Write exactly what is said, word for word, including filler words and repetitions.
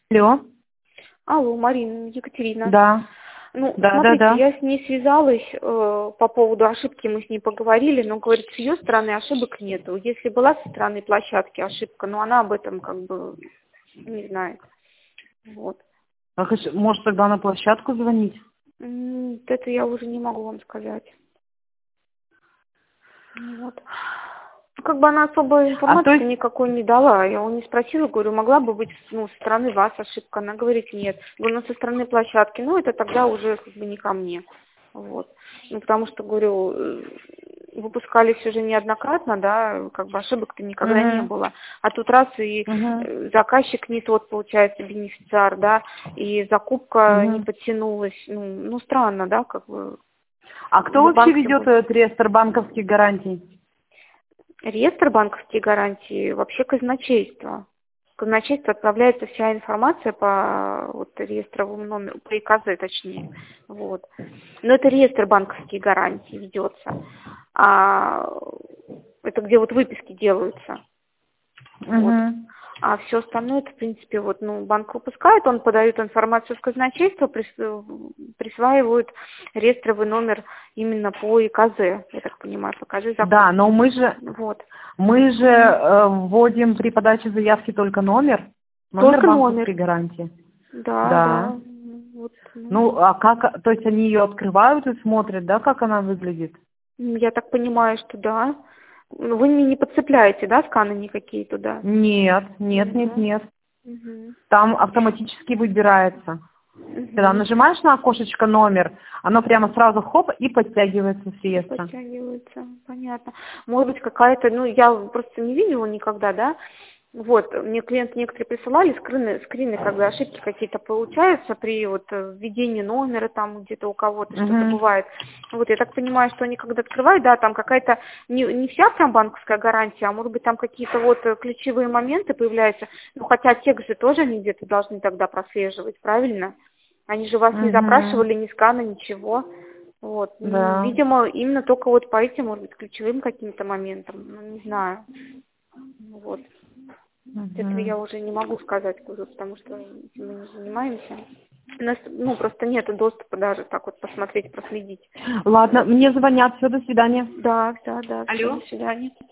Алло. Алло, Марина, Екатерина. Да. Ну, Да, смотрите, да, да. я с ней связалась, э, по поводу ошибки мы с ней поговорили, но, говорит, с ее стороны ошибок нету. Если была со стороны площадки ошибка, но она об этом как бы не знает. Вот. А хо- может, тогда на площадку звонить? М, вот это я уже не могу вам сказать. Вот. Ну, как бы она особой А то информации есть... никакой не дала. Я у нее спросила, говорю, могла бы быть, ну, со стороны вас ошибка. Она говорит, нет. Говорю, ну, со стороны площадки, ну, это тогда уже как бы не ко мне. Вот. Ну, потому что, говорю, э, выпускались уже неоднократно, да, как бы ошибок-то никогда не Угу. было. А тут раз и Угу. э, заказчик не тот, получается, бенефициар, да, и закупка не Угу. подтянулась. Ну, ну странно, да, как бы. А кто вообще Банк тем ведет более. этот реестр банковских гарантий? Реестр банковских гарантий вообще казначейство. В казначейство отправляется вся информация по вот, реестровому номеру, по ИКЗ точнее. Вот. Но это реестр банковских гарантий ведется. А это где вот выписки делаются. Вот. Угу. А все остальное, это, в принципе, вот, ну, банк выпускает, он подает информацию в казначейство, прис- присваивают реестровый номер именно по ИКЗ, я так понимаю, по ИКЗ Да, закупки. но мы же, Вот. мы же э, вводим при подаче заявки только номер, номер Только номер. банковской гарантии. Да, Да. да. Вот, Ну, ну, а как, то есть они ее открывают и смотрят, да, как она выглядит? я так понимаю, что да. Ну, вы не, не подцепляете, да, сканы никакие туда? Нет, нет, нет, Угу. нет. Угу. Там автоматически выбирается. Когда Угу. нажимаешь на окошечко номер, оно прямо сразу хоп и подтягивается с И реестра. подтягивается, понятно. Может быть, какая-то, ну, я просто не видела никогда, да. Вот, мне клиенты некоторые присылали скрины, скрины, когда ошибки какие-то получаются при вот э, введении номера, там где-то у кого-то что-то Угу. бывает. Вот, я так понимаю, что они когда открывают, да, там какая-то, не, не вся прям банковская гарантия, а может быть там какие-то вот э, ключевые моменты появляются, ну, хотя текст же тоже они где-то должны тогда прослеживать, правильно? Они же вас не Угу. запрашивали ни скана, ничего. Вот, ну, Да. видимо, именно только вот по этим, может быть, ключевым каким-то моментам, ну, не знаю. Вот. Этого Угу. я уже не могу сказать, говорю, потому что этим мы не занимаемся. У нас, ну, просто нет доступа даже так вот посмотреть, проследить. Ладно, Вот. мне звонят. Все, до свидания. Да, да, да, все, Алло. до свидания.